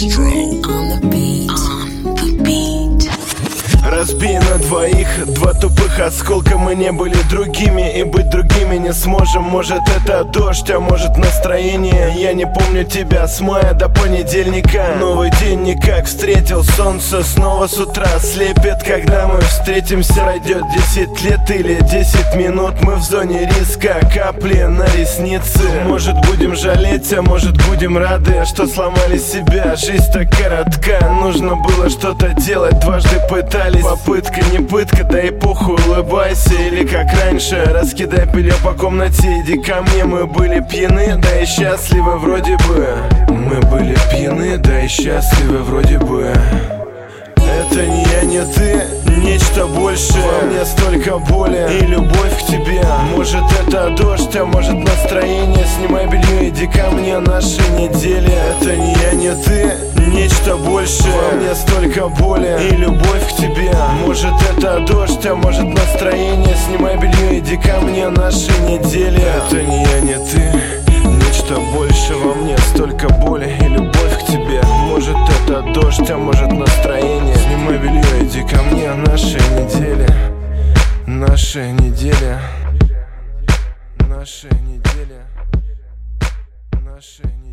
Разбей на двоих, два тупых осколка. Мы не были другими и быть другими не сможем. Может это дождь, а может настроение. Я не помню тебя с мая до понедельника. Новый день никак встретил, солнце снова с утра слепит. Когда мы встретимся, пройдет 10 лет или 10 минут. Мы в зоне риска, капли на ресницы. Может будем жалеть, а может будем рады, что сломали себя. Жизнь так коротка, нужно было что-то делать. Дважды пытались, попытка не пытка, да и похуй, улыбайся. Или как раньше, раскидай белье по комнате, иди ко мне. Мы были пьяны, да и счастливы вроде бы. Мы были пьяны, да и счастливы вроде бы. Это не я, не ты, нечто большее. Во мне столько боли и любовь к тебе. Может это дождь, а может настроение. Снимай белье, иди ко мне, наши недели. Это не я, не ты, нечто большее. Во мне столько боли и любовь к тебе. Может это дождь, а может настроение. Снимай белье, иди ко мне, наши недели. Это не я, не ты, нечто больше. Во мне столько боли и любовь к тебе. Может это дождь, а может настроение. Снимай белье, иди ко мне, наши недели. Наши недели. Наши недели. Наши недели.